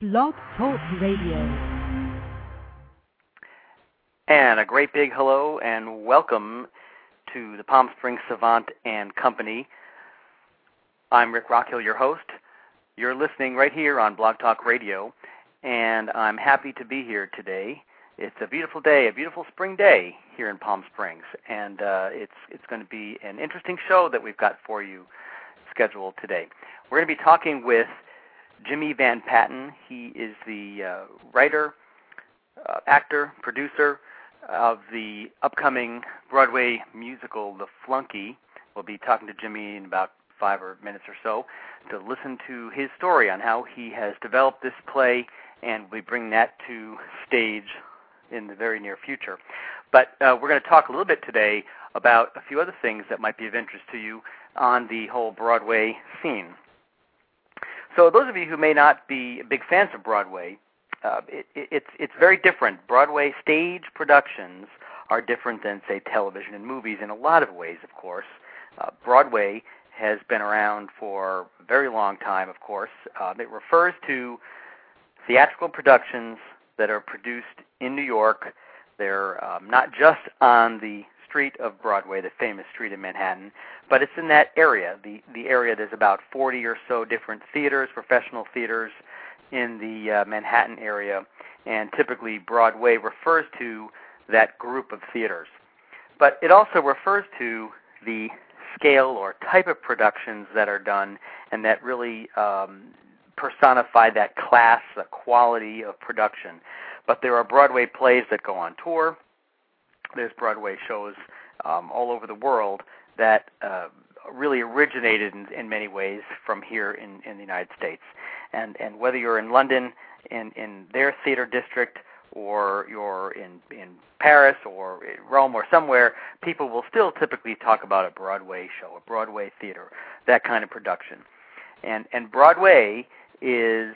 Blog Talk Radio. And a great big hello and welcome to the Palm Springs Savant and Company. I'm Rick Rockhill, your host. You're listening right here on Blog Talk Radio, and I'm happy to be here today. It's a beautiful day, a beautiful spring day here in Palm Springs, and it's going to be an interesting show that we've got for you scheduled today. We're going to be talking with Jimmy Van Patten. He is the writer, actor, producer of the upcoming Broadway musical, The Flunky. We'll be talking to Jimmy in about 5 minutes or so to listen to his story on how he has developed this play, and we'll be bringing that to stage in the very near future. But we're going to talk a little bit today about a few other things that might be of interest to you on the whole Broadway scene. So those of you who may not be big fans of Broadway, it's very different. Broadway stage productions are different than, say, television and movies in a lot of ways, of course. Broadway has been around for a very long time, of course. It refers to theatrical productions that are produced in New York. They're not just on the street of Broadway, the famous street in Manhattan, but it's in that area. The area, there's about 40 or so different theaters, professional theaters in the Manhattan area, and typically Broadway refers to that group of theaters. But it also refers to the scale or type of productions that are done and that really personify that class, the quality of production. But there are Broadway plays that go on tour. There's Broadway shows all over the world that really originated in many ways from here in the United States. And whether you're in London, in their theater district, or you're in Paris or Rome or somewhere, people will still typically talk about a Broadway show, a Broadway theater, that kind of production. And Broadway is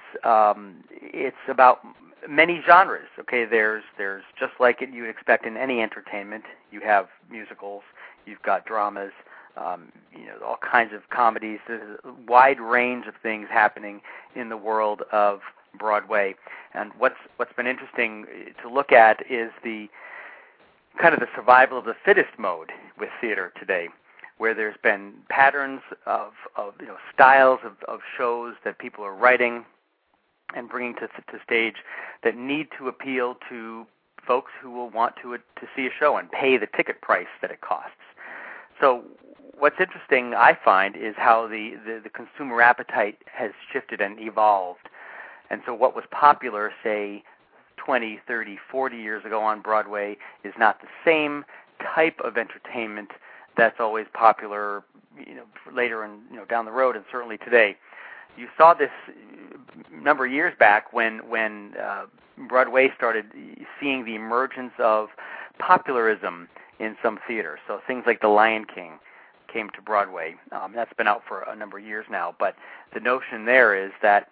it's about many genres. Okay, there's just like you would expect in any entertainment. You have musicals, you've got dramas, all kinds of comedies. There's a wide range of things happening in the world of Broadway. And what's been interesting to look at is the kind of the survival of the fittest mode with theater today, where there's been patterns of styles of shows that people are writing and bringing to stage that need to appeal to folks who will want to see a show and pay the ticket price that it costs. So what's interesting, I find, is how the consumer appetite has shifted and evolved. And so what was popular, say, 20, 30, 40 years ago on Broadway is not the same type of entertainment that's always popular, later and down the road, and certainly today. You saw this a number of years back when Broadway started seeing the emergence of popularism in some theaters. So things like The Lion King came to Broadway. That's been out for a number of years now. But the notion there is that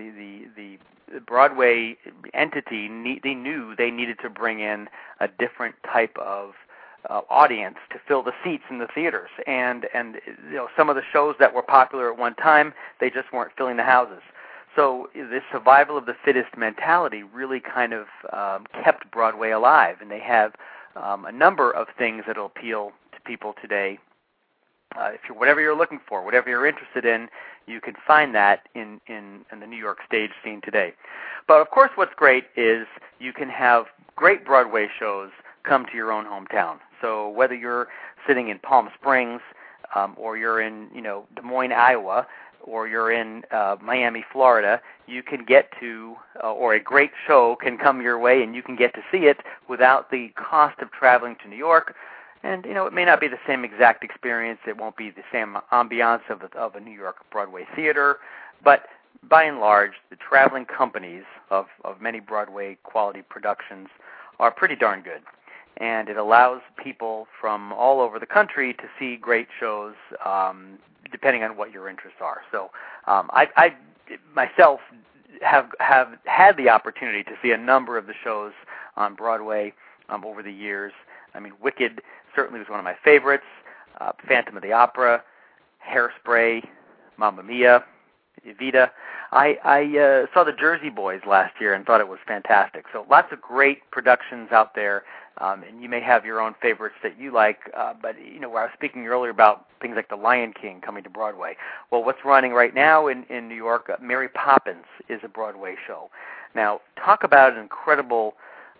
the Broadway entity, they knew they needed to bring in a different type of audience to fill the seats in the theaters, and some of the shows that were popular at one time, they just weren't filling the houses. So this survival of the fittest mentality really kind of kept Broadway alive, and they have a number of things that will appeal to people today. Whatever you're looking for, whatever you're interested in, you can find that in the New York stage scene today. But of course, what's great is you can have great Broadway shows come to your own hometown. So whether you're sitting in Palm Springs, or you're in Des Moines, Iowa, or you're in Miami, Florida, you can get to, or a great show can come your way, and you can get to see it without the cost of traveling to New York. And it may not be the same exact experience. It won't be the same ambiance of a New York Broadway theater, but by and large, the traveling companies of many Broadway quality productions are pretty darn good. And it allows people from all over the country to see great shows, depending on what your interests are. So I myself have had the opportunity to see a number of the shows on Broadway over the years. I mean, Wicked certainly was one of my favorites. Phantom of the Opera, Hairspray, Mamma Mia, Evita. I saw the Jersey Boys last year and thought it was fantastic. So lots of great productions out there, and you may have your own favorites that you like. But where I was speaking earlier about things like The Lion King coming to Broadway. Well, what's running right now in New York? Mary Poppins is a Broadway show. Now, talk about an incredible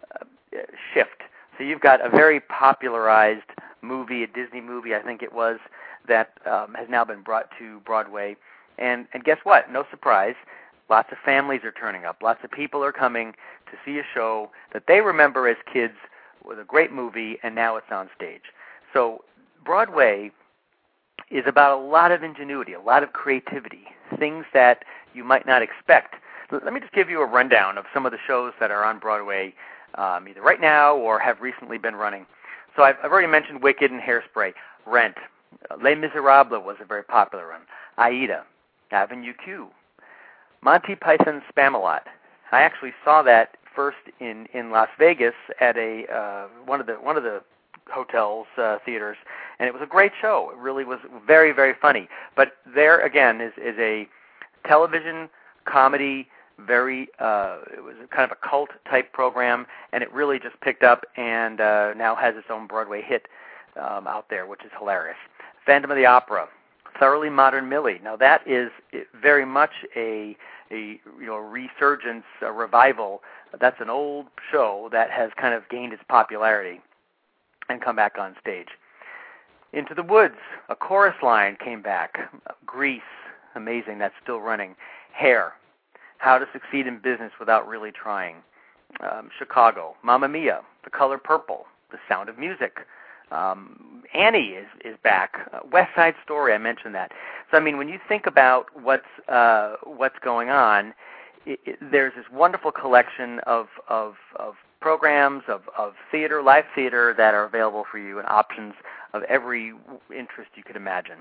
shift. So you've got a very popularized movie, a Disney movie, I think it was, that has now been brought to Broadway. And guess what? No surprise. Lots of families are turning up. Lots of people are coming to see a show that they remember as kids with a great movie, and now it's on stage. So Broadway is about a lot of ingenuity, a lot of creativity, things that you might not expect. Let me just give you a rundown of some of the shows that are on Broadway either right now or have recently been running. So I've already mentioned Wicked and Hairspray. Rent. Les Miserables was a very popular one. Aida. Avenue Q. Monty Python's Spamalot. I actually saw that first in Las Vegas at one of the hotels theaters, and it was a great show. It really was very, very funny. But there again is a television comedy. It was kind of a cult type program, and it really just picked up and now has its own Broadway hit out there, which is hilarious. Phantom of the Opera. Thoroughly Modern Millie. Now that is very much a resurgence, a revival. That's an old show that has kind of gained its popularity and come back on stage. Into the Woods, a chorus line came back. Grease, amazing, that's still running. Hair, How to Succeed in Business Without Really Trying. Chicago, Mamma Mia, The Color Purple, The Sound of Music. Annie is back. West Side Story, I mentioned that. So I mean, when you think about what's going on, there's this wonderful collection of programs, of theater, live theater that are available for you, and options of every interest you could imagine.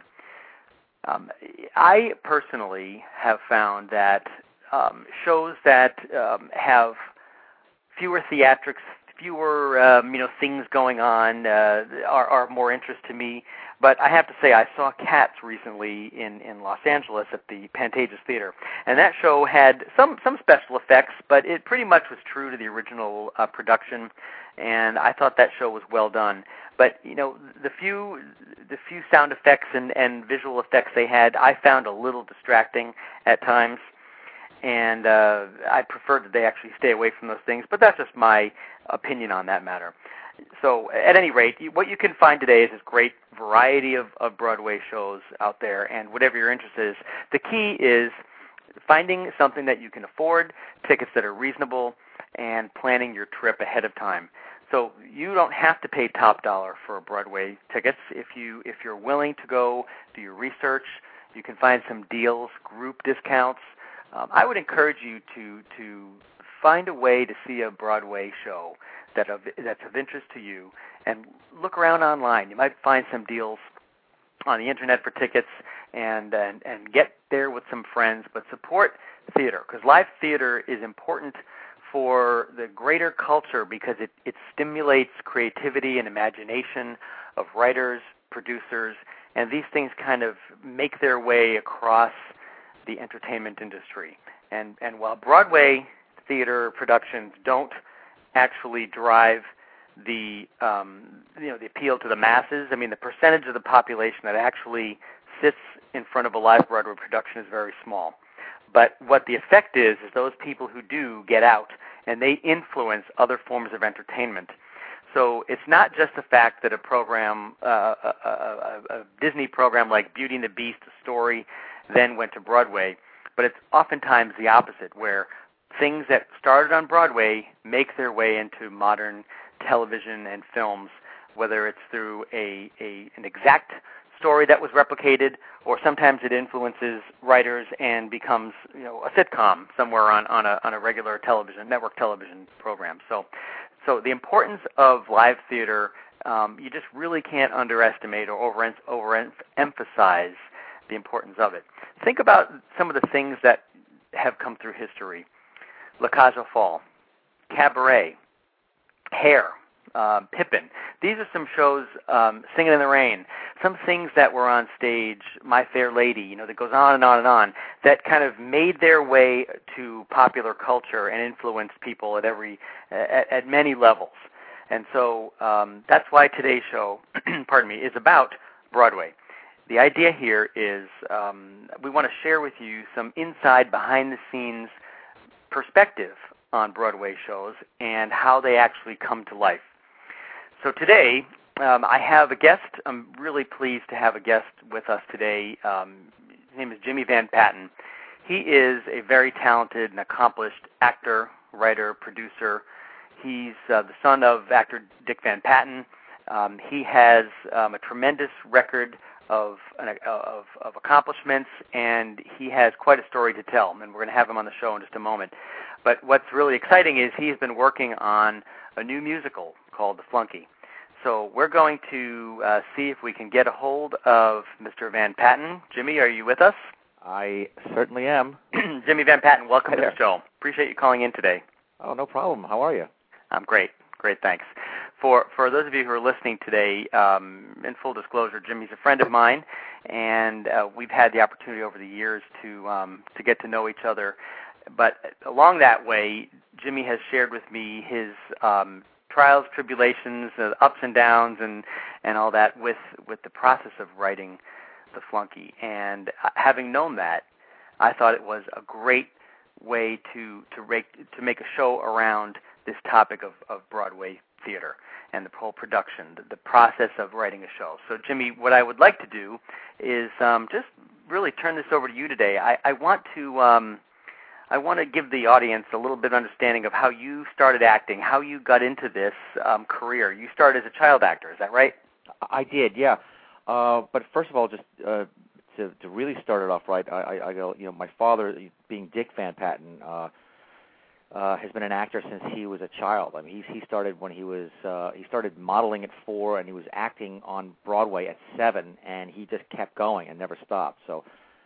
I personally have found that shows that have fewer theatrics, fewer things going on are more interest to me. But I have to say, I saw Cats recently in Los Angeles at the Pantages Theater, and that show had some special effects, but it pretty much was true to the original production, and I thought that show was well done. But the few sound effects and visual effects they had, I found a little distracting at times. And I prefer that they actually stay away from those things, but that's just my opinion on that matter. So at any rate, what you can find today is this great variety of Broadway shows out there, and whatever your interest is. The key is finding something that you can afford, tickets that are reasonable, and planning your trip ahead of time. So you don't have to pay top dollar for Broadway tickets. If you're willing to go do your research, you can find some deals, group discounts. I would encourage you to find a way to see a Broadway show that's of interest to you, and look around online. You might find some deals on the internet for tickets, and get there with some friends. But support theater, because live theater is important for the greater culture, because it stimulates creativity and imagination of writers, producers, and these things kind of make their way across the entertainment industry. And while Broadway theater productions don't actually drive the appeal to the masses, I mean, the percentage of the population that actually sits in front of a live Broadway production is very small. But what the effect is those people who do get out, and they influence other forms of entertainment. So it's not just the fact that a program, a Disney program like Beauty and the Beast, a story, then went to Broadway, but it's oftentimes the opposite, where things that started on Broadway make their way into modern television and films, whether it's through an exact story that was replicated, or sometimes it influences writers and becomes a sitcom somewhere on a regular network television program. So the importance of live theater, you just really can't underestimate or overemphasize the importance of it. Think about some of the things that have come through history. La Cage aux Folles, Cabaret, Hair, Pippin. These are some shows, Singing in the Rain, some things that were on stage, My Fair Lady, that goes on and on and on, that kind of made their way to popular culture and influenced people at many levels. And so that's why today's show, pardon me, is about Broadway. The idea here is we want to share with you some inside, behind-the-scenes perspective on Broadway shows and how they actually come to life. So today, I have a guest. I'm really pleased to have a guest with us today. His name is Jimmy Van Patten. He is a very talented and accomplished actor, writer, producer. He's the son of actor Dick Van Patten. He has a tremendous record of accomplishments, and he has quite a story to tell, and we're going to have him on the show in just a moment. But what's really exciting is he's been working on a new musical called The Flunky. So we're going to see if we can get a hold of Mr. Van Patten. Jimmy, are you with us? I certainly am. Jimmy Van Patten, welcome to the show. Appreciate you calling in today. Oh, no problem. How are you? I'm great. Great, thanks. For those of you who are listening today, in full disclosure, Jimmy's a friend of mine, and we've had the opportunity over the years to get to know each other. But along that way, Jimmy has shared with me his trials, tribulations, ups and downs, and all that with the process of writing The Flunky. And having known that, I thought it was a great way to make a show around this topic of Broadway theater and the whole production, the process of writing a show. So, Jimmy, what I would like to do is just really turn this over to you today. I want to give the audience a little bit of understanding of how you started acting, how you got into this career. You started as a child actor, is that right? I did, yeah. But first of all, just to really start it off right, I go, my father, being Dick Van Patten, has been an actor since he was a child. I mean, he started when he started modeling at 4, and he was acting on Broadway at 7, and he just kept going and never stopped. So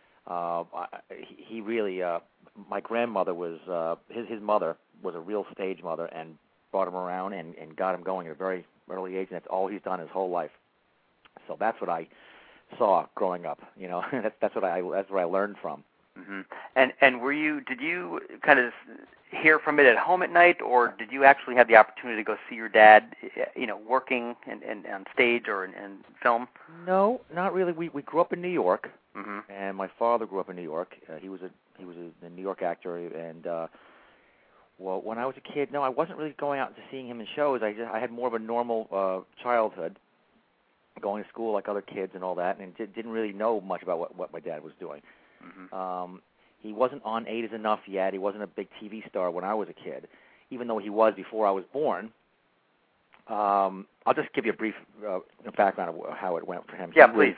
he really, my grandmother was, his mother was a real stage mother and brought him around and got him going at a very early age, and that's all he's done his whole life. So that's what I saw growing up. That's what I learned from. Mm-hmm. And did you kind of hear from it at home at night, or did you actually have the opportunity to go see your dad, working and on stage or in film? No, not really. We grew up in New York, mm-hmm. and my father grew up in New York. He was a New York actor, and well, when I was a kid, no, I wasn't really going out and seeing him in shows. I had more of a normal childhood, going to school like other kids and all that, and didn't really know much about what my dad was doing. Mm-hmm. He wasn't on 8 is Enough yet. He wasn't a big TV star when I was a kid, even though he was before I was born. I'll just give you a brief background of how it went for him. Yeah, please.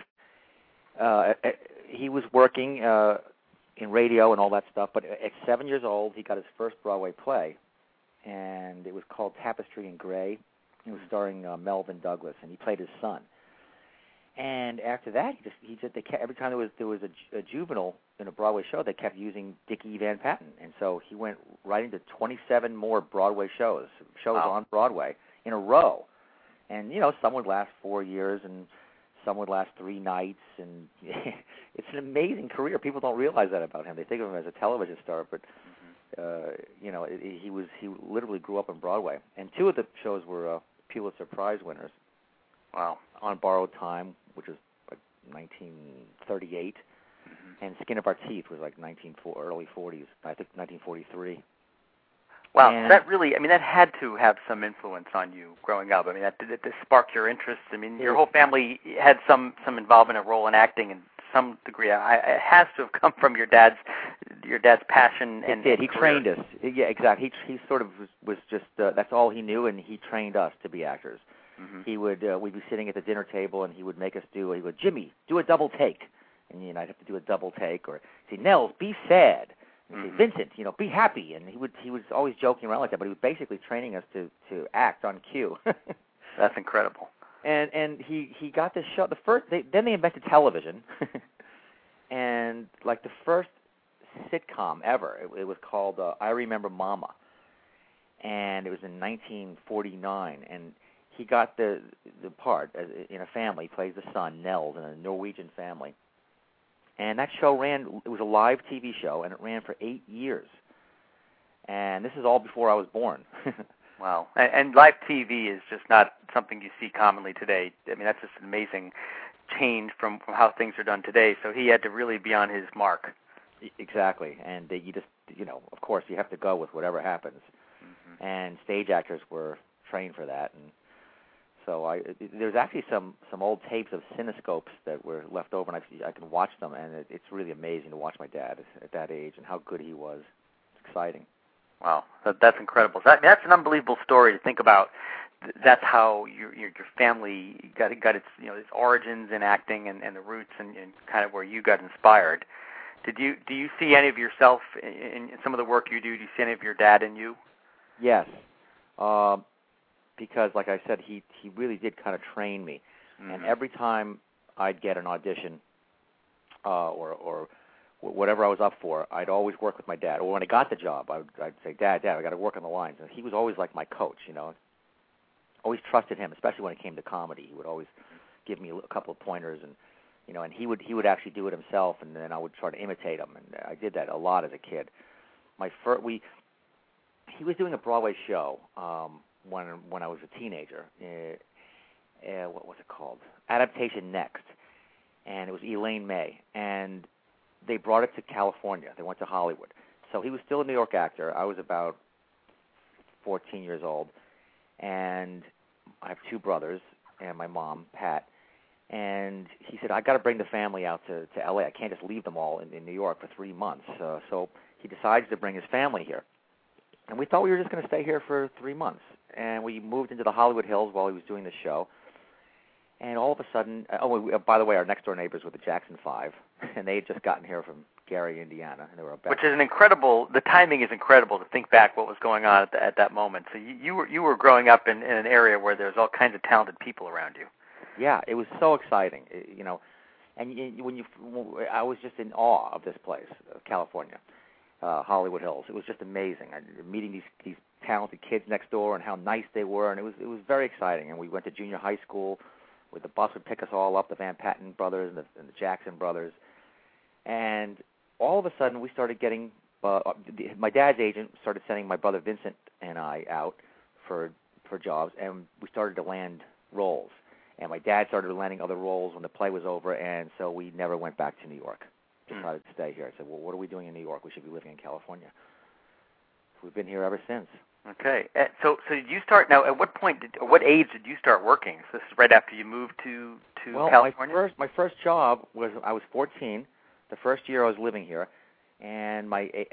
He was working in radio and all that stuff, but at 7 years old, he got his first Broadway play, and it was called Tapestry in Grey. It was starring Melvin Douglas, and he played his son. And after that, every time there was a juvenile in a Broadway show, they kept using Dickie Van Patten, and so he went right into 27 more Broadway shows Wow. on Broadway in a row. And some would last 4 years, and some would last 3 nights, and it's an amazing career. People don't realize that about him. They think of him as a television star, but he literally grew up on Broadway. And 2 of the shows were Pulitzer Prize winners. Wow. On Borrowed Time, which was like 1938, mm-hmm. and Skin of Our Teeth was like early 40s, I think 1943. Wow, and that had to have some influence on you growing up. I mean, did this spark your interest? I mean, your whole family had some involvement, a role in acting in some degree. It has to have come from your dad's passion. It did. He career. trained us. Yeah, exactly. He sort of was just that's all he knew, and he trained us to be actors. Mm-hmm. He would we'd be sitting at the dinner table, and he would make us he would, Jimmy, do a double take, and I'd have to do a double take, or say, Nels, be sad, and mm-hmm. say, Vincent, be happy, and he was always joking around like that, but he was basically training us to act on cue. That's incredible. And he got this show. Then they invented television, and like the first sitcom ever, it was called I Remember Mama, and it was in 1949, and he got the part in a family. He plays the son, Nels, in a Norwegian family. And that show ran, it was a live TV show, and it ran for 8 years. And this is all before I was born. Wow. And live TV is just not something you see commonly today. I mean, that's just an amazing change from how things are done today. So he had to really be on his mark. Exactly. And you just, of course, you have to go with whatever happens. Mm-hmm. And stage actors were trained for that. And so there's actually some old tapes of cinescopes that were left over, and I can watch them, and it's really amazing to watch my dad at that age and how good he was. It's exciting. Wow, that's incredible. That's an unbelievable story to think about. That's how your family got its its origins in acting and the roots and kind of where you got inspired. Do you see any of yourself in some of the work you do? Do you see any of your dad in you? Yes, because like I said, he really did kind of train me, mm-hmm. and every time I'd get an audition or whatever I was up for, I'd always work with my dad. Or when I got the job, I'd say, Dad, I got to work on the lines. And he was always like my coach, Always trusted him, especially when it came to comedy. He would always give me a couple of pointers, and and he would actually do it himself, and then I would try to imitate him. And I did that a lot as a kid. He was doing a Broadway show when I was a teenager. What was it called? Adaptation Next, and it was Elaine May, and they brought it to California. They went to Hollywood. So he was still a New York actor. I was about 14 years old. And I have two brothers and my mom, Pat. And he said, I got to bring the family out to L.A. I can't just leave them all in New York for 3 months. So he decides to bring his family here. And we thought we were just going to stay here for 3 months. And we moved into the Hollywood Hills while he was doing the show. And all of a sudden, by the way, our next door neighbors were the Jackson 5, and they had just gotten here from Gary, Indiana, and they were about. Which is an incredible. The timing is incredible to think back what was going on at that moment. So you were growing up in an area where there's all kinds of talented people around you. Yeah, it was so exciting, And I was just in awe of this place, California, Hollywood Hills. It was just amazing. Meeting these talented kids next door and how nice they were, and it was very exciting. And we went to junior high school, where the bus would pick us all up, the Van Patten brothers and the Jackson brothers. And all of a sudden, we started getting, my dad's agent started sending my brother Vincent and I out for jobs, and we started to land roles. And my dad started landing other roles when the play was over, and so we never went back to New York. Decided to stay here. I said, well, what are we doing in New York? We should be living in California. We've been here ever since. Okay. So did you start, now at what what age did you start working? So this is right after you moved to California? Well, my first job was, I was 14, the first year I was living here, and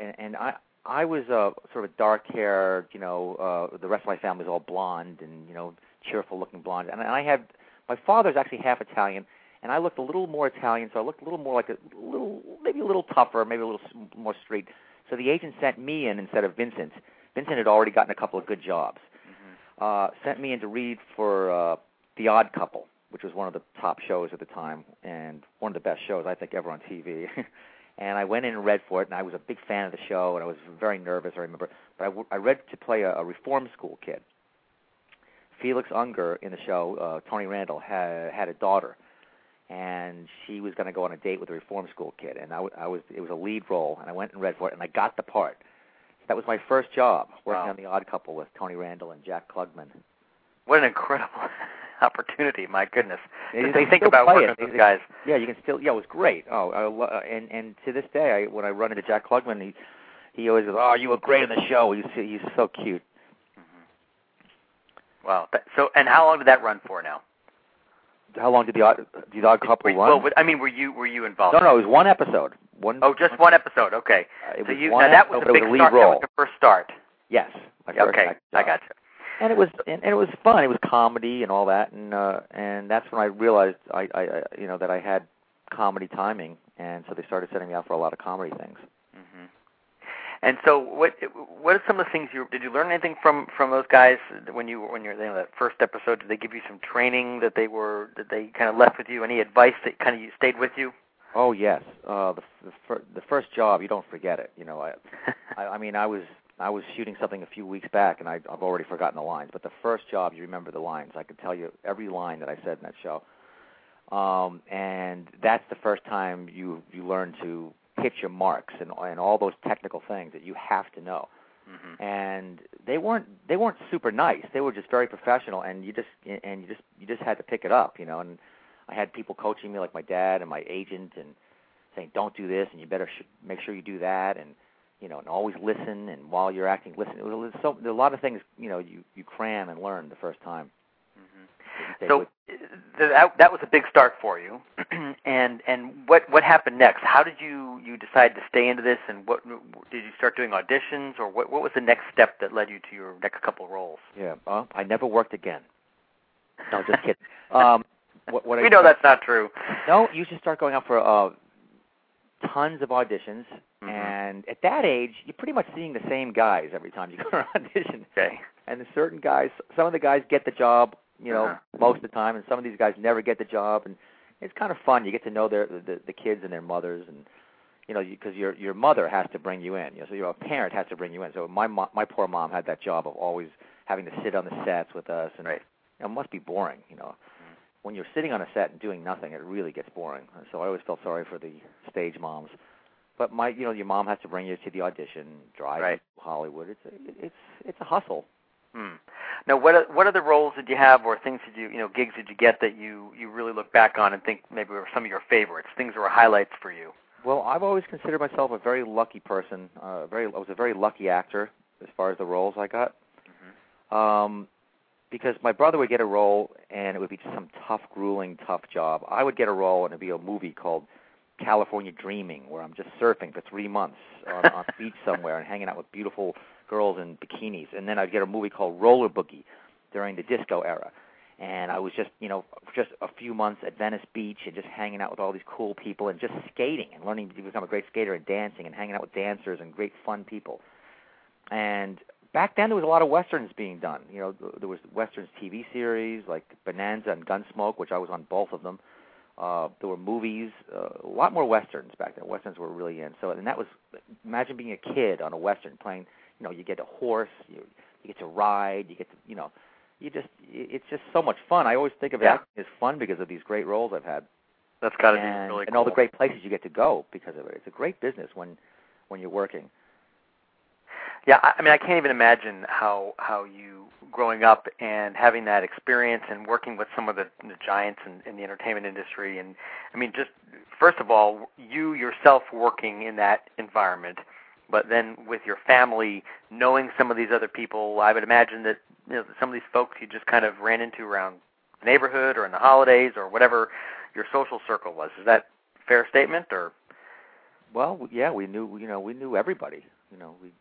I was sort of a dark-haired, the rest of my family was all blonde and, cheerful-looking blonde. And my father's actually half Italian, and I looked a little more Italian, so I looked a little more like maybe a little tougher, maybe a little more street. So the agent sent me in instead of Vincent. Vincent had already gotten a couple of good jobs. Mm-hmm. Sent me in to read for The Odd Couple, which was one of the top shows at the time, and one of the best shows, I think, ever on TV. And I went in and read for it, and I was a big fan of the show, and I was very nervous, I remember. But I read to play a reform school kid. Felix Unger in the show, Tony Randall, had a daughter, and she was going to go on a date with a reform school kid, and it was a lead role, and I went and read for it, and I got the part. That was my first job, working on The Odd Couple with Tony Randall and Jack Klugman. What an incredible opportunity! My goodness, they think about working with those guys. Yeah, you can still. Yeah, it was great. And to this day, when I run into Jack Klugman, he always goes, "Oh, you were great in the show." He's so cute. Mm-hmm. Wow. And how long did that run for now? How long did the Odd Couple run? Well, I mean, were you involved? No, it was one episode. Just one episode. Okay. That was a big start. That was your first start. Yes. I got you. And it was fun. It was comedy and all that, and that's when I realized that I had comedy timing, and so they started sending me out for a lot of comedy things. Mm-hmm. And so, what are some of the things did you learn anything from those guys when you're that first episode? Did they give you some training that they kind of left with you? Any advice that kind of stayed with you? Oh yes, the first job, you don't forget it. I mean, I was I was shooting something a few weeks back, and I've already forgotten the lines. But the first job, you remember the lines. I could tell you every line that I said in that show. And that's the first time you learn to hit your marks and all those technical things that you have to know. Mm-hmm. And they weren't super nice. They were just very professional, and you just had to pick it up, And I had people coaching me, like my dad and my agent, and saying, "Don't do this, and you better make sure you do that," and and always listen. And while you're acting, listen. There are a lot of things you cram and learn the first time. Mm-hmm. So that was a big start for you. and what happened next? How did you decide to stay into this? And what did you start doing auditions, or what was the next step that led you to your next couple of roles? Yeah, I never worked again. No, just kidding. We know that's not true. No, you should start going out for tons of auditions, mm-hmm. and at that age, you're pretty much seeing the same guys every time you go to audition. Okay. And certain guys, some of the guys get the job, uh-huh. most of the time, and some of these guys never get the job, and it's kind of fun. You get to know the kids and their mothers, and because your mother has to bring you in. So your parent has to bring you in. So my poor mom had that job of always having to sit on the sets with us, and right. It must be boring, When you're sitting on a set and doing nothing, it really gets boring. So I always felt sorry for the stage moms. But your mom has to bring you to the audition, drive right. to Hollywood. It's a hustle. Hmm. Now, what other roles did you have, or things did you gigs did you get that you really look back on and think maybe were some of your favorites, things that were highlights for you? Well, I've always considered myself a very lucky person. I was a very lucky actor as far as the roles I got. Mm-hmm. Because my brother would get a role, and it would be some tough, grueling, tough job. I would get a role, and it would be a movie called California Dreaming, where I'm just surfing for 3 months on a beach somewhere and hanging out with beautiful girls in bikinis. And then I'd get a movie called Roller Boogie during the disco era. And I was just a few months at Venice Beach and just hanging out with all these cool people and just skating and learning to become a great skater and dancing and hanging out with dancers and great fun people. And back then, there was a lot of Westerns being done. There was Westerns TV series like Bonanza and Gunsmoke, which I was on both of them. There were movies, a lot more Westerns back then. Westerns were really in. And that was, imagine being a kid on a Western playing, you get a horse, you get to ride, you get to, it's just so much fun. I always think of acting as fun because of these great roles I've had. That's got to be really cool. And all the great places you get to go because of it. It's a great business when you're working. Yeah, I mean, I can't even imagine how you growing up and having that experience and working with some of the giants in the entertainment industry. And I mean, just first of all, you yourself working in that environment, but then with your family knowing some of these other people, I would imagine that some of these folks you just kind of ran into around the neighborhood or in the holidays or whatever your social circle was. Is that a fair statement? Or? Well, yeah, we knew everybody. We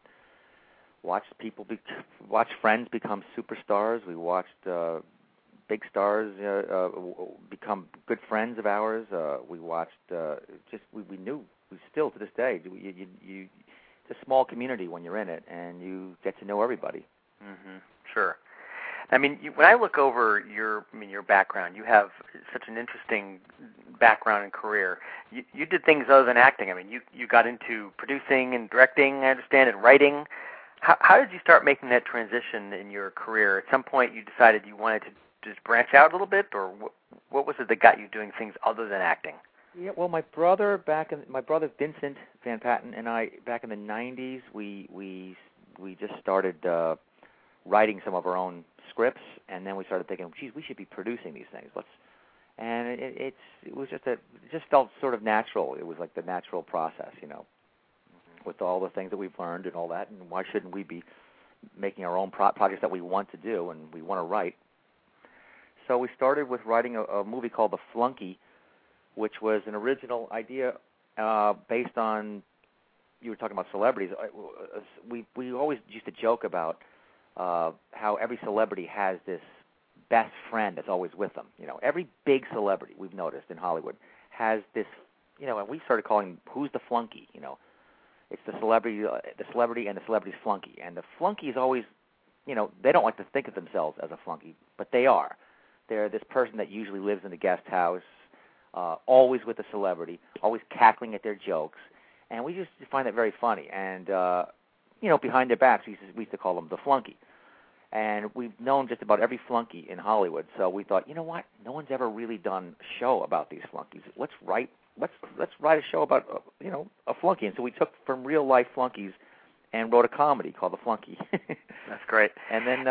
watched friends become superstars. We watched big stars become good friends of ours. We watched we knew. We still to this day. It's a small community when you're in it, and you get to know everybody. Mm-hmm. Sure. I mean, when I look over your background, you have such an interesting background and career. You did things other than acting. I mean, you got into producing and directing, I understand, and writing. How did you start making that transition in your career? At some point, you decided you wanted to just branch out a little bit, or what was it that got you doing things other than acting? Yeah, well, my brother Vincent Van Patten and I, back in the '90s, we just started writing some of our own scripts, and then we started thinking, geez, we should be producing these things. And it just felt sort of natural. It was like the natural process, with all the things that we've learned and all that, and why shouldn't we be making our own projects that we want to do and we want to write? So we started with writing a movie called The Flunky, which was an original idea based on, you were talking about celebrities. We always used to joke about how every celebrity has this best friend that's always with them. Every big celebrity we've noticed in Hollywood has this, and we started calling who's the flunky, It's the celebrity and the celebrity's flunky. And the flunky is always, they don't like to think of themselves as a flunky, but they are. They're this person that usually lives in the guest house, always with a celebrity, always cackling at their jokes. And we just find that very funny. And, behind their backs, we used to call them the flunky. And we've known just about every flunky in Hollywood, so we thought, you know what? No one's ever really done a show about these flunkies. Let's write a show about a flunky. And so we took from real life flunkies and wrote a comedy called The Flunky. That's great. And then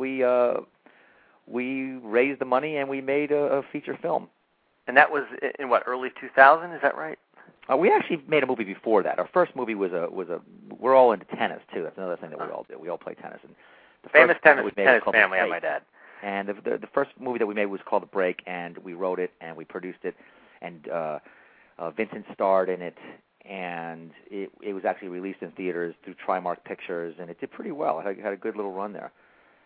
we raised the money and we made a feature film. And that was in what, early 2000? Is that right? We actually made a movie before that. Our first movie was we're all into tennis too. That's another thing that we all do. We all play tennis. And the famous tennis family, I might add. And the first movie that we made was called The Break, and we wrote it and we produced it, and Vincent starred in it, and it was actually released in theaters through Trimark Pictures, and it did pretty well. It had a good little run there.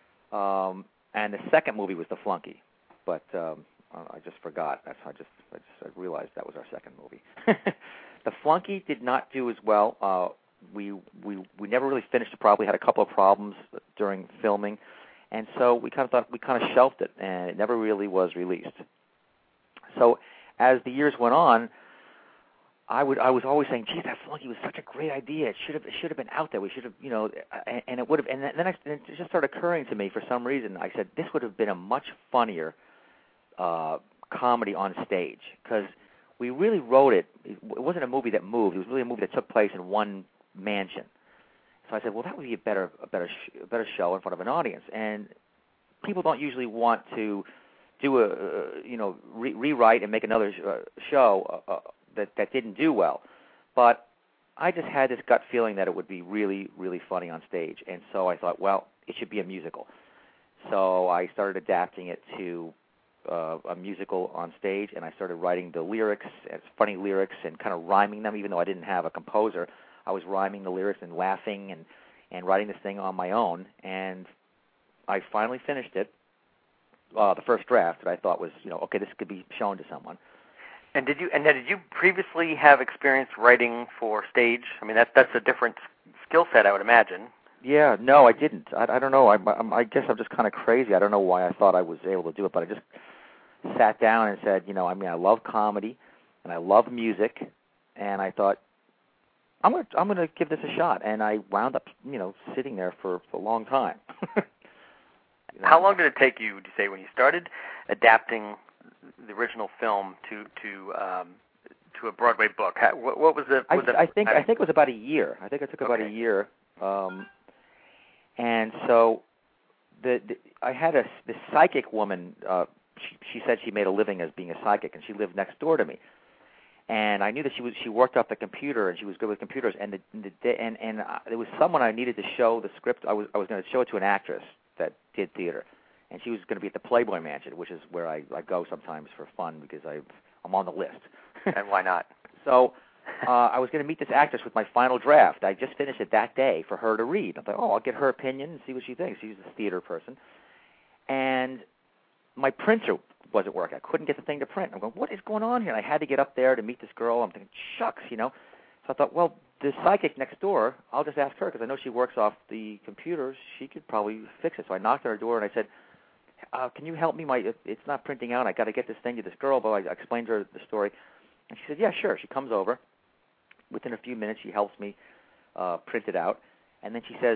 And the second movie was The Flunky, but I just forgot. I realized that was our second movie. The Flunky did not do as well. We never really finished it. Probably had a couple of problems during filming, and so we kind of shelved it, and it never really was released. So as the years went on, I was always saying, "Geez, that Flunky was such a great idea. It should have been out there. We should have, and it would have." And then it just started occurring to me for some reason. I said, "This would have been a much funnier comedy on stage," because we really wrote it. It wasn't a movie that moved. It was really a movie that took place in one mansion. So I said, well, that would be a better show in front of an audience. And people don't usually want to do rewrite and make another show that didn't do well. But I just had this gut feeling that it would be really, really funny on stage. And so I thought, well, it should be a musical. So I started adapting it to a musical on stage, and I started writing the lyrics, funny lyrics, and kind of rhyming them, even though I didn't have a composer. I was rhyming the lyrics and laughing and writing this thing on my own, and I finally finished it, the first draft that I thought was, okay, this could be shown to someone. And did you previously have experience writing for stage? I mean, that's a different skill set, I would imagine. Yeah, no, I didn't. I don't know. I guess I'm just kind of crazy. I don't know why I thought I was able to do it, but I just sat down and said, I love comedy and I love music, and I thought, I'm going to give this a shot, and I wound up, sitting there for a long time. How long did it take you, would you say, when you started adapting the original film to a Broadway book? What was the? I think it was about a year. I think it took about a year, and so I had this psychic woman. She said she made a living as being a psychic, and she lived next door to me. And I knew that she worked off the computer, and she was good with computers. And there was someone I needed to show the script. I was going to show it to an actress that did theater, and she was going to be at the Playboy Mansion, which is where I go sometimes for fun because I'm on the list. And why not? So I was going to meet this actress with my final draft. I just finished it that day for her to read. I thought, I'll get her opinion and see what she thinks. She's a theater person, and my printer wasn't working. I couldn't get the thing to print. I'm going, what is going on here? And I had to get up there to meet this girl. I'm thinking, shucks, So I thought, well, the psychic next door, I'll just ask her because I know she works off the computers. She could probably fix it. So I knocked on her door and I said, can you help me? It's not printing out. I got to get this thing to this girl. But I explained to her the story. And she said, yeah, sure. She comes over. Within a few minutes, she helps me print it out. And then she says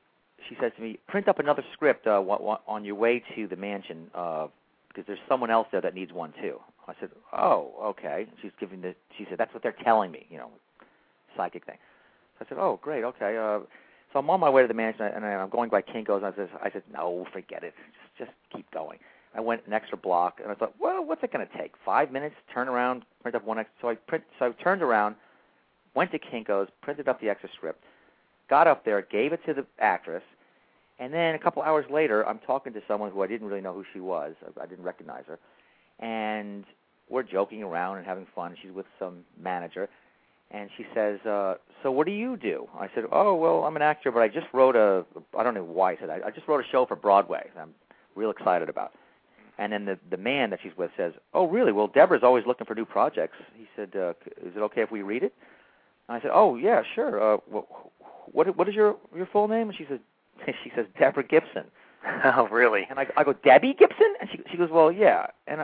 to me, print up another script on your way to the mansion because there's someone else there that needs one too. I said, oh, okay. She said, that's what they're telling me, psychic thing. So I said, oh, great, okay. So I'm on my way to the mansion, and I'm going by Kinko's, and I said, no, forget it. Just keep going. I went an extra block, and I thought, well, what's it going to take? 5 minutes, turn around, print up one extra. So I turned around, went to Kinko's, printed up the extra script, got up there, gave it to the actress, and then a couple hours later, I'm talking to someone who I didn't really know who she was. I didn't recognize her. And we're joking around and having fun. She's with some manager. And she says, so what do you do? I said, oh, well, I'm an actor, but I just wrote I don't know why I said I just wrote a show for Broadway that I'm real excited about. And then the man that she's with says, oh, really? Well, Deborah's always looking for new projects. He said, is it okay if we read it? And I said, oh, yeah, sure. What is your full name? And she says, Deborah Gibson. Oh, really? And I go, Debbie Gibson? And she goes, well, yeah. And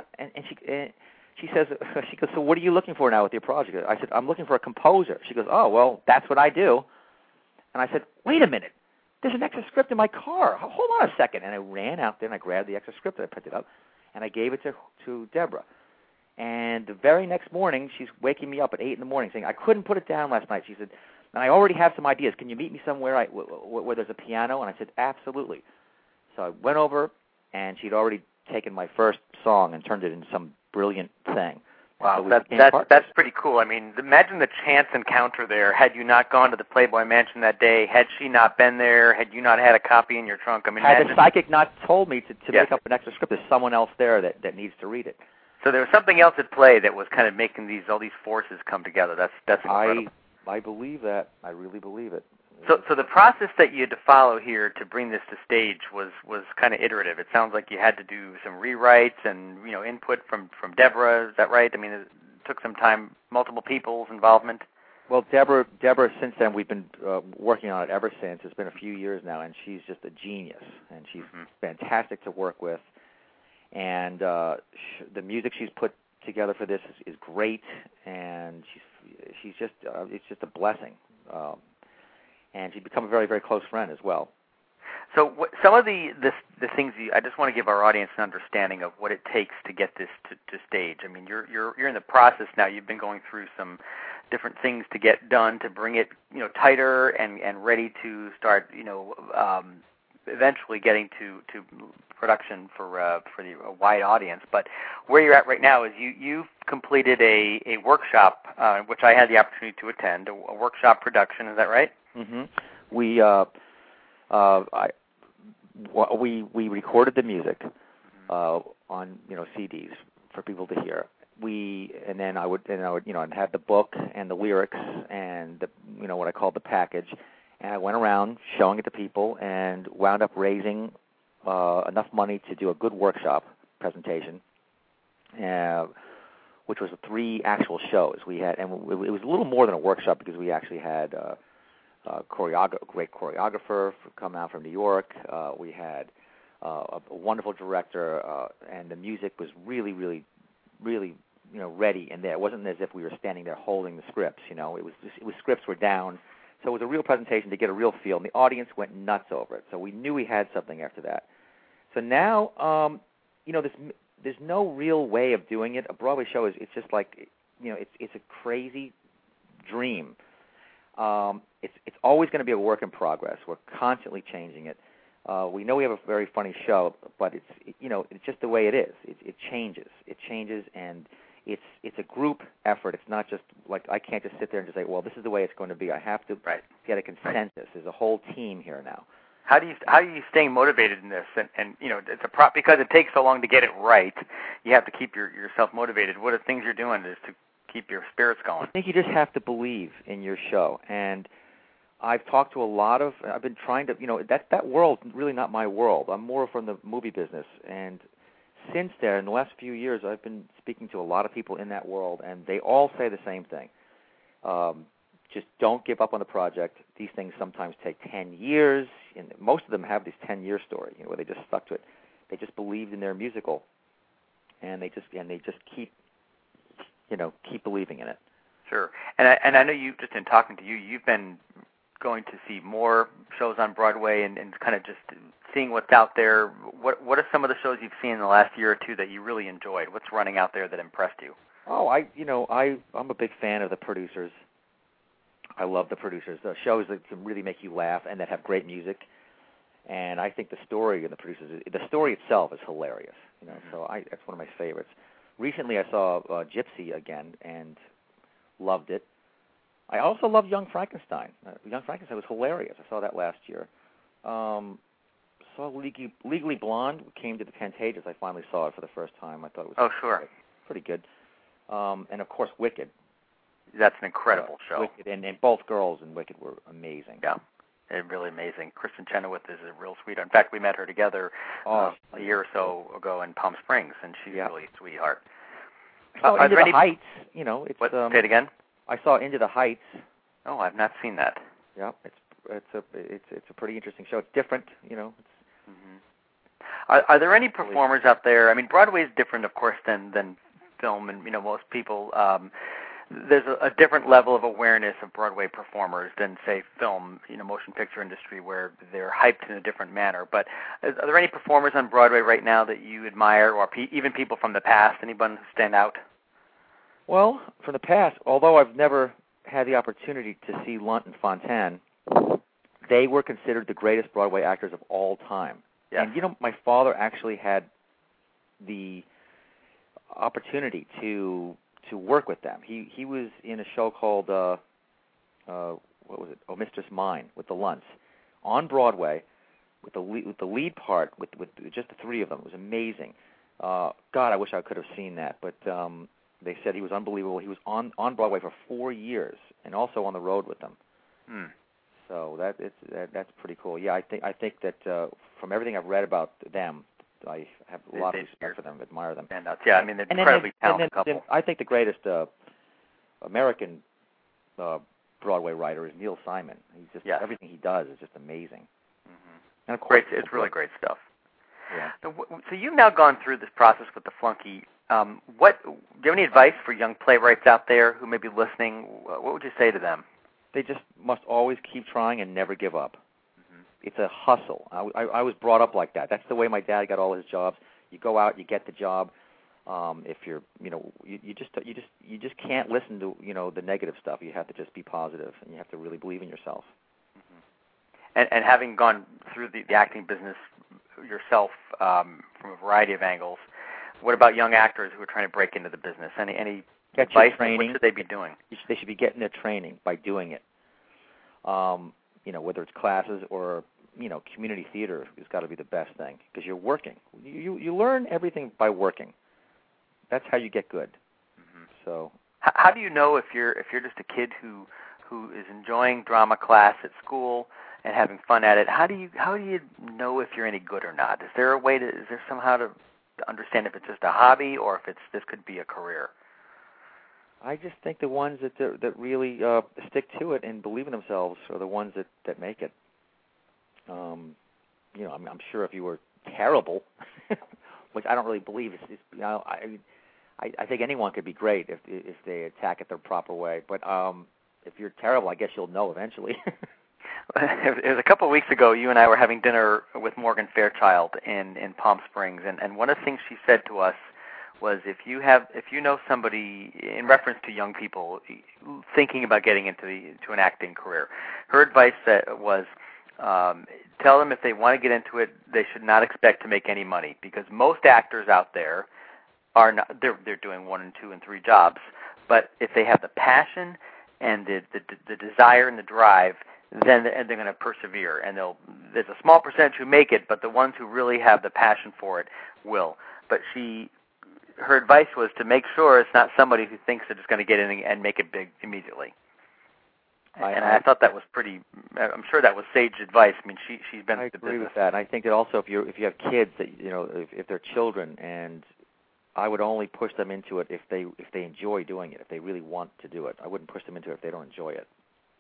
she says, so what are you looking for now with your project? I said, I'm looking for a composer. She goes, oh, well, that's what I do. And I said, wait a minute, there's an extra script in my car. Hold on a second. And I ran out there and I grabbed the extra script that I printed up, and I gave it to Deborah. And the very next morning, she's waking me up at 8 in the morning saying, I couldn't put it down last night. She said, and I already have some ideas. Can you meet me somewhere where there's a piano? And I said, absolutely. So I went over, and she'd already taken my first song and turned it into some brilliant thing. Wow, so that's pretty cool. I mean, imagine the chance encounter there. Had you not gone to the Playboy Mansion that day, had she not been there, had you not had a copy in your trunk, I mean, had the psychic not told me to yes. make up an extra script, there's someone else there that needs to read it. So there was something else at play that was kind of making all these forces come together. That's incredible. I believe that. I really believe it. So the process that you had to follow here to bring this to stage was kind of iterative. It sounds like you had to do some rewrites and input from Deborah. Is that right? I mean, it took some time, multiple people's involvement. Well, Deborah, since then, we've been working on it ever since. It's been a few years now, and she's just a genius, and she's fantastic to work with. And the music she's put together for this is great, and she's just it's just a blessing. And she's become a very, very close friend as well. So some of the things I just want to give our audience an understanding of what it takes to get this to stage. I mean, you're in the process now. You've been going through some different things to get done to bring it tighter and ready to start eventually getting to production for the wide audience. But where you're at right now is you've completed a workshop, which I had the opportunity to attend, a workshop production. Is that right? Mm-hmm. We recorded the music on CDs for people to hear. And then I would have the book and the lyrics and what I called the package. And I went around showing it to people and wound up raising enough money to do a good workshop presentation, which was 3 actual shows we had. And it was a little more than a workshop because we actually had great choreographer come out from New York. We had a wonderful director, and the music was really, really, really ready in there. It wasn't as if we were standing there holding the scripts. It was scripts were down. So it was a real presentation to get a real feel, and the audience went nuts over it. So we knew we had something after that. So now, there's no real way of doing it. A Broadway show it's just like, it's a crazy dream. It's always going to be a work in progress. We're constantly changing it. We know we have a very funny show, but it's just the way it is. It changes. It changes, and it's a group effort. It's not just like I can't just sit there and just say, well, this is the way it's going to be. I have to get a consensus. Right. There's a whole team here now. How are you staying motivated in this? And it's because it takes so long to get it right. You have to keep yourself motivated. What are things you're doing to keep your spirits going? I think you just have to believe in your show. And I've talked to I've been trying to, that world's really not my world. I'm more from the movie business. And since there, in the last few years, I've been speaking to a lot of people in that world, and they all say the same thing. Just don't give up on the project. These things sometimes take 10 years, and most of them have this 10-year story, where they just stuck to it. They just believed in their musical, and they just keep believing in it. Sure. And I know you, just in talking to you, you've been going to see more shows on Broadway and kind of just seeing what's out there. What are some of the shows you've seen in the last year or two that you really enjoyed? What's running out there that impressed you? Oh, I'm a big fan of the producers. I love the producers. The shows that can really make you laugh and that have great music. And I think the story of the producers, the story itself is hilarious. So that's one of my favorites. Recently, I saw Gypsy again and loved it. I also love Young Frankenstein. Young Frankenstein was hilarious. I saw that last year. Saw Legally Blonde. Came to the Pantages. I finally saw it for the first time. I thought it was pretty good. And of course, Wicked. That's an incredible show. Wicked, and both girls in Wicked were amazing. Yeah, really amazing. Kristen Chenoweth is a real sweetheart. In fact, we met her together a year or so ago in Palm Springs, and she's really a sweetheart. Into the Heights, say it again. I saw Into the Heights. Oh, I've not seen that. Yeah, it's a pretty interesting show. It's different, Are there any performers out there? I mean, Broadway is different, of course, than film, and most people there's a different level of awareness of Broadway performers than, say, film, motion picture industry, where they're hyped in a different manner. But are there any performers on Broadway right now that you admire, or even people from the past? Anyone who stand out? Well, from the past, although I've never had the opportunity to see Lunt and Fontanne, they were considered the greatest Broadway actors of all time. Yes. And, my father actually had the opportunity to work with them. He was in a show called what was it? Oh, Mistress Mine with the Lunts on Broadway with the lead part with just the three of them. It was amazing. God, I wish I could have seen that. But they said he was unbelievable. He was on Broadway for 4 years and also on the road with them. So that's pretty cool. Yeah, I think that from everything I've read about them, I have a lot of respect for them, admire them. And yeah, I mean, they're incredibly talented couple. I think the greatest American Broadway writer is Neil Simon. He's just everything he does is just amazing. And of course, it's really great stuff. Yeah. So you've now gone through this process with the Flunky. Do you have any advice for young playwrights out there who may be listening? What would you say to them? They just must always keep trying and never give up. It's a hustle. I was brought up like that. That's the way my dad got all his jobs. You go out, you get the job. If you're, you just can't listen to the negative stuff. You have to just be positive, and you have to really believe in yourself. And having gone through the acting business yourself from a variety of angles, what about young actors who are trying to break into the business? Any advice? What should they be doing? They should be getting their training by doing it. Whether it's classes or community theater has got to be the best thing because you're working. You learn everything by working. That's how you get good. So, how do you know if you're just a kid who is enjoying drama class at school and having fun at it? How do you know if you're any good or not? Is there somehow to understand if it's just a hobby or if this could be a career? I just think the ones that really stick to it and believe in themselves are the ones that make it. I'm sure if you were terrible, which I don't really believe, I think anyone could be great if they attack it the proper way. But if you're terrible, I guess you'll know eventually. It was a couple of weeks ago. You and I were having dinner with Morgan Fairchild in Palm Springs, and one of the things she said to us was if you know somebody, in reference to young people thinking about getting into an acting career, her advice was tell them if they want to get into it, they should not expect to make any money because most actors out there are not. They're doing 1 and 2 and 3 jobs, but if they have the passion and the desire and the drive, then they're going to persevere, and there's a small percentage who make it, but the ones who really have the passion for it will. But her advice was to make sure it's not somebody who thinks they're just going to get in and make it big immediately. I thought that was pretty. I'm sure that was sage advice. I mean, she's been. I in the agree business. with that. I think that also if you have kids that if they're children, and I would only push them into it if they enjoy doing it, if they really want to do it. I wouldn't push them into it if they don't enjoy it.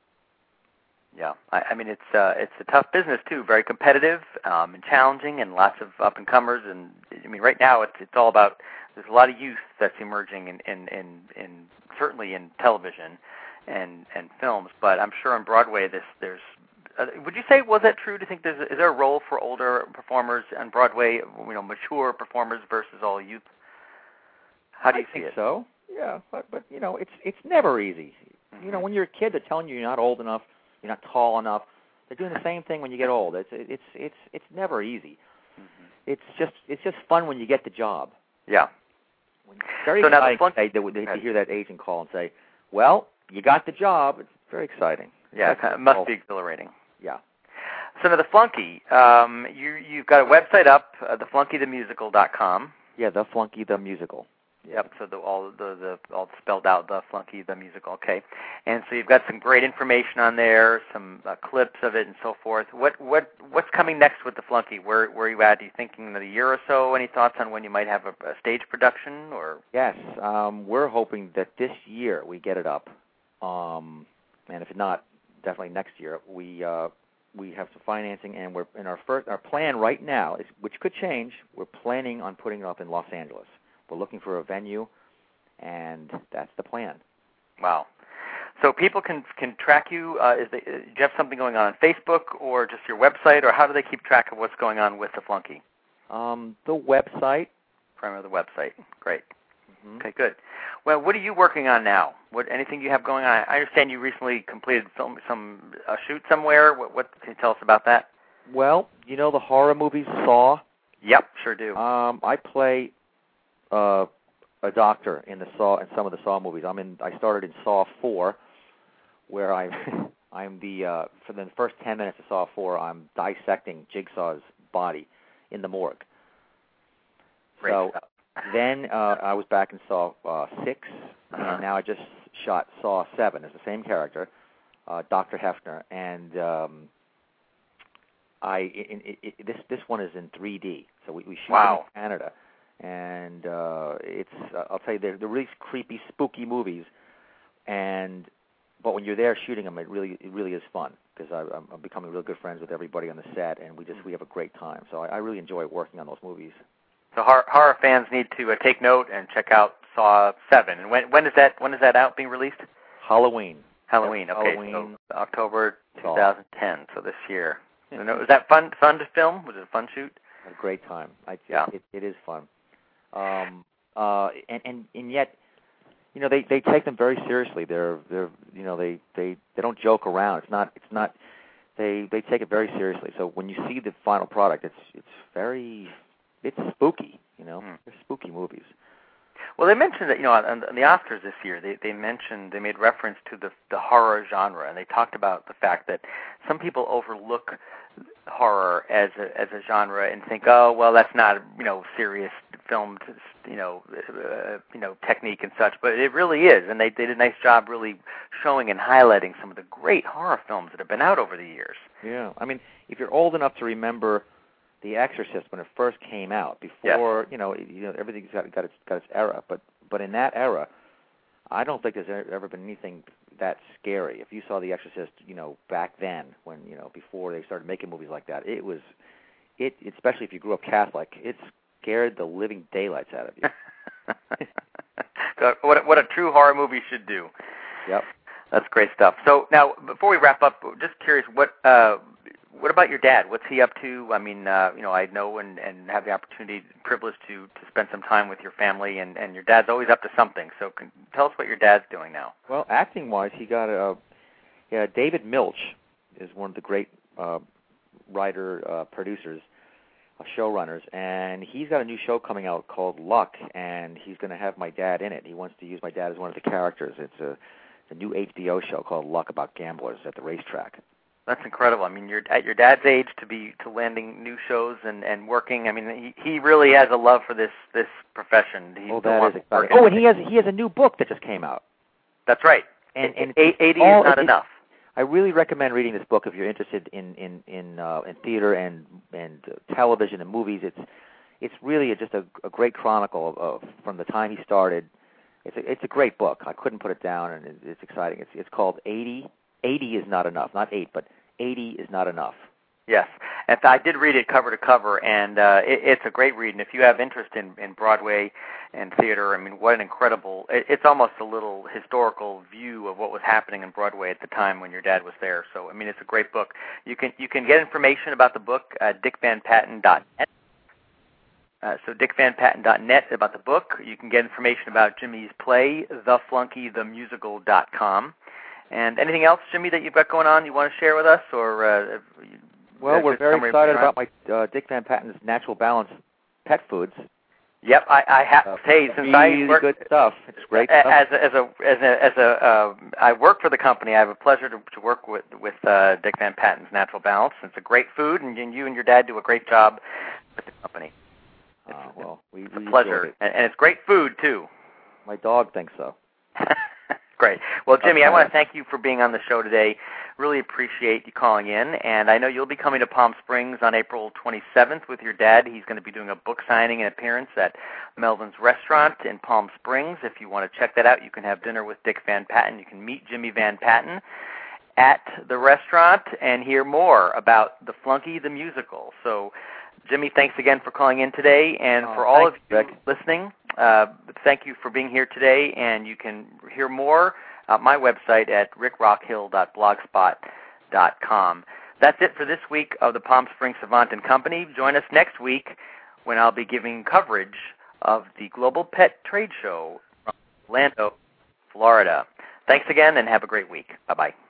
Yeah, I mean it's a tough business too, very competitive and challenging, and lots of up and comers. And I mean, right now it's all about. There's a lot of youth that's emerging in certainly in television and films, but I'm sure on Broadway there's. Would you say was that true? Do you think is there a role for older performers on Broadway? Mature performers versus all youth. How do you see it? I think so. Yeah, but it's never easy. Mm-hmm. When you're a kid, they're telling you're not old enough. You're not tall enough. They're doing the same thing when you get old. It's never easy. Mm-hmm. It's just fun when you get the job. Yeah. It's very exciting to hear that agent call and say, "Well, you got the job." It's very exciting. Yeah, it must be exhilarating. Yeah. So now the Flunky, you've got a website up, theflunkythemusical.com. Yeah, The Flunky the Musical. Yep. So all spelled out, The Flunky the Musical. Okay. And so you've got some great information on there, some clips of it, and so forth. What's coming next with the Flunky? Where are you at? Are you thinking another year or so? Any thoughts on when you might have a stage production? Or yes, we're hoping that this year we get it up, and if not, definitely next year. We have some financing, and we're in our plan right now, which could change. We're planning on putting it up in Los Angeles. We're looking for a venue, and that's the plan. Wow. So people can track you. Do you have something going on Facebook or just your website, or how do they keep track of what's going on with the Flunky? The website. Primarily the website. Great. Mm-hmm. Okay, good. Well, what are you working on now? Anything you have going on? I understand you recently completed a shoot somewhere. What can you tell us about that? Well, you know the horror movie Saw? Yep, sure do. I play a doctor in some of the Saw movies. I started in Saw 4, where I'm for the first 10 minutes of Saw 4, I'm dissecting Jigsaw's body in the morgue. Great So stuff. then I was back in Saw 6, and now I just shot Saw 7 as the same character, Dr. Hefner, and this one is in 3D. So we shoot it in Canada, and I'll tell you, they're really creepy, spooky movies, but when you're there shooting them, it really is fun, because I'm becoming real good friends with everybody on the set, and we have a great time. So I really enjoy working on those movies. So horror fans need to take note and check out Saw 7. And when is that out, being released? Halloween. Halloween. Okay, Halloween. So October 2010. So this year. Was that fun to film? Was it a fun shoot? Had a great time. It is fun. And yet, you know, they take them very seriously. They're you know, they don't joke around. It's not. They take it very seriously. So when you see the final product, it's spooky. You know, they're spooky movies. Well, they mentioned that, you know, on the Oscars this year, they made reference to the horror genre, and they talked about the fact that some people overlook horror as a genre and think, oh, well, that's not, you know, serious filmed, technique and such, but it really is, and they did a nice job really showing and highlighting some of the great horror films that have been out over the years. Yeah, I mean, if you're old enough to remember The Exorcist when it first came out, before you know everything's got its era, but in that era, I don't think there's ever been anything that scary. If you saw The Exorcist, you know, back then, when before they started making movies like that, it especially if you grew up Catholic, it scared the living daylights out of you. What a true horror movie should do. Yep, that's great stuff. So now, before we wrap up, just curious, what about your dad? What's he up to? I mean, I know and have the opportunity, privilege to spend some time with your family, and your dad's always up to something. So tell us what your dad's doing now. Well, acting-wise, he got David Milch is one of the great producers, showrunners, and he's got a new show coming out called Luck, and he's going to have my dad in it. He wants to use my dad as one of the characters. It's a new HBO show called Luck about gamblers at the racetrack. That's incredible. I mean, you're at your dad's age to landing new shows and working. I mean, he really has a love for this profession. That is exciting. Oh, and he has a new book that just came out. That's right. And 80 is not enough. I really recommend reading this book if you're interested in theater and television and movies. It's really just a great chronicle of from the time he started. It's a great book. I couldn't put it down, and it's exciting. It's called 80. 80 is not enough. Not 8, but 80 is not enough. Yes. And I did read it cover to cover, and it's a great read. And if you have interest in Broadway and theater, I mean, what an incredible, it's almost a little historical view of what was happening in Broadway at the time when your dad was there. So, I mean, it's a great book. You can get information about the book at dickvanpatten.net. So dickvanpatten.net about the book. You can get information about Jimmy's play, theflunkythemusical.com. And anything else, Jimmy, that you've got going on you want to share with us? Or well, we're very excited about my Dick Van Patten's Natural Balance pet foods. Yep, I have to say, since really I work, good stuff. It's great stuff. I work for the company, I have a pleasure to work with Dick Van Patten's Natural Balance. It's a great food, and you and your dad do a great job with the company. It's a pleasure, and it's great food too. My dog thinks so. Great. Well, Jimmy, I want to thank you for being on the show today. Really appreciate you calling in. And I know you'll be coming to Palm Springs on April 27th with your dad. He's going to be doing a book signing and appearance at Melvin's Restaurant in Palm Springs. If you want to check that out, you can have dinner with Dick Van Patten. You can meet Jimmy Van Patten at the restaurant and hear more about The Flunky the Musical. So, Jimmy, thanks again for calling in today. And for all of you listening, thank you for being here today, and you can hear more my website at rickrockhill.blogspot.com. That's it for this week of the Palm Springs Savant and Company. Join us next week when I'll be giving coverage of the Global Pet Trade Show from Orlando, Florida. Thanks again, and have a great week. Bye-bye.